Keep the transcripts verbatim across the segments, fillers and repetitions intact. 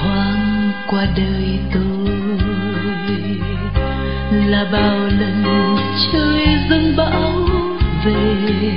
thoáng qua đời tôi là bao lần trời dâng bão về.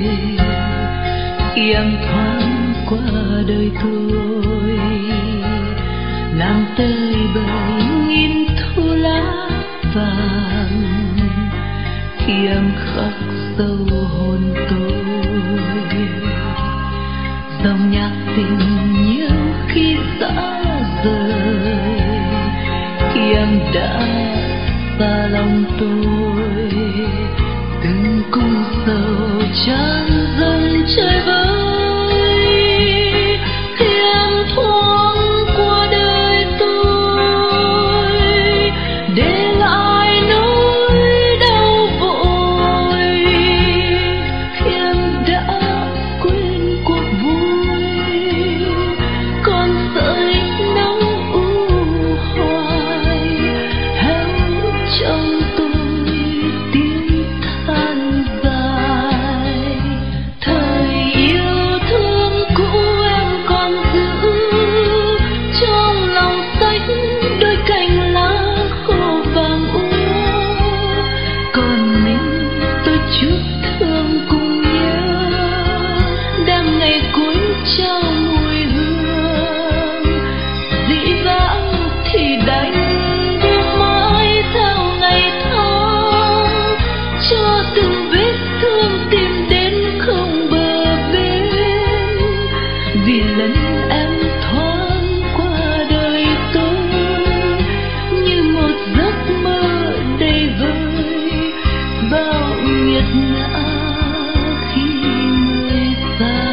Khi em thoáng qua đời tôi làm tơi bời nghìn thu lá vàng. Khi em khắc sâu hồn tôi dòng nhạc tình nhiều khi xa rời. Khi em đã xa lòng tôi từng cung sầu tràn dâng chơi vơi. Khi em thoáng qua đời tôi để lại nỗi đau vội. Khi em đã quên cuộc vui còn sợi nắng u hoài héo trong tôi tiếng than dài. Thời yêu thương cũ em còn giữ trong lòng sách đôi cành lá khô vàng úa. Còn mình tôi chút thương cùng nhớ đang ngày cuối trao mùi hương dĩ vãng thì đành buông mãi theo ngày tháng cho từng vết thương tìm đến không bờ bến. Vì lần em thoáng qua đời tôi như một giấc mơ đầy vơi bao nghiệt ngã khi người xa.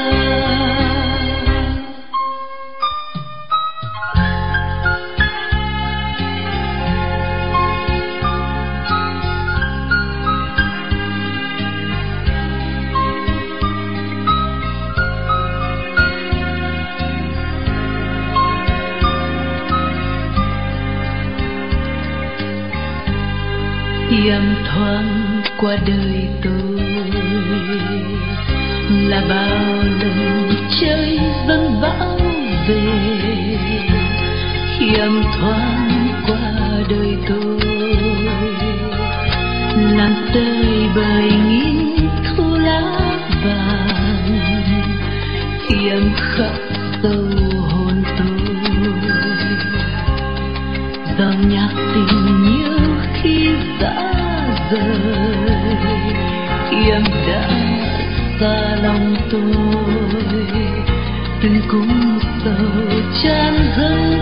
Khi em thoáng qua đời tôi là bao lần trời dâng bão về. Khi em thoáng qua đời tôi làm tơi bời nghìn thu lá vàng. Khi em khắc sâu hồn tôi dòng nhạc tình nhiều khi xa rời. Khi em đã xa lòng tôi từng cung sầu tràn dâng